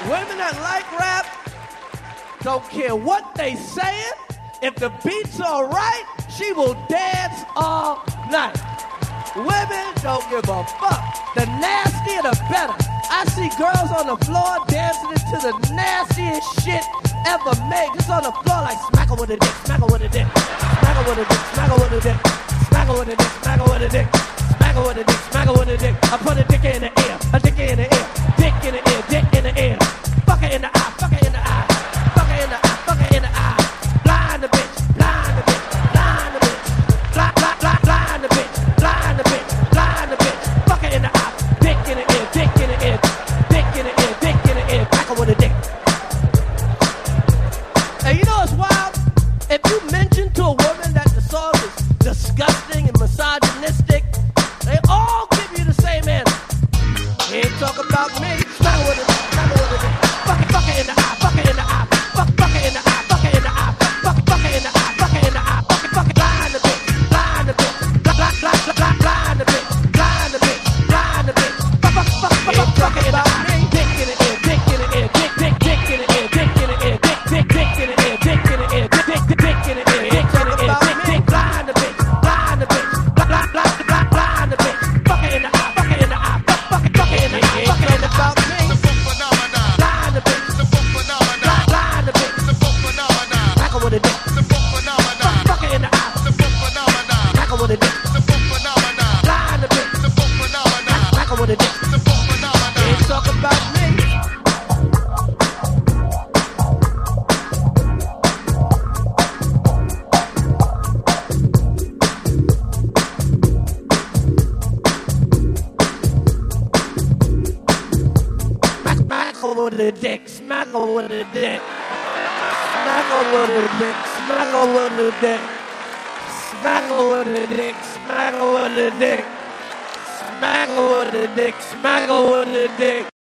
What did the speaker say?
Women that like rap don't care what they saying. If the beat's all right, she will dance all night. Women don't give a fuck. The nastier the better. I see girls on the floor dancing to the nastiest shit ever made. Just on the floor like smack her with a dick, smack her with a dick, smack her with a dick, smack her with a dick, smack her with a dick, smack her with a dick, smack her with a dick, smack her with a dick. I put a dick in the air, a dick in the air, dick in the air, dick in the air. Fuck her in the eye, fuck her in the eye, fuck her in the eye, fuck her in the eye. Blind the bitch, blind the bitch, blind the bitch, blind the bitch, blind the bitch, blind the bitch. Fuck her in the eye, dick in the air, dick in the air, dick in the air, dick in the air. Back her with a dick. And you know what's wild? If you mention to a woman that the song is disgusting and misogynistic, they all give you the same answer. You ain't talking about me. Smack her with a dick, smack her with a dick. Fuck her in the eye, fuck her in the eye, fuck her in the eye, fuck her in the eye, fuck her in the eye, fuck her in the eye, fuck it, blind the bitch, blind the bitch, blind the bitch, blind the bitch, blind the bitch, fuck it in the eye, dick in the air, dick in the air, dick in the air, dick in the air, dick in the air, dick in the air, dick in the air, dick in the air, dick blind the bitch, blind the bitch, blind the bitch, fuck it in the eye, fuck it in the eye, fuck it in the eye, fuck it in the about me. Blind the bitch, blind the bitch, back her with a dick, fuck it in the eye, back her with a dick, blind the bitch, back her with a dick. Ain't talk about me. Smack her with a dick, smack her with a dick, smack her with a dick, smack her with a dick, smack her with a dick, smack her with a dick, smack her with a dick, smack her with a dick.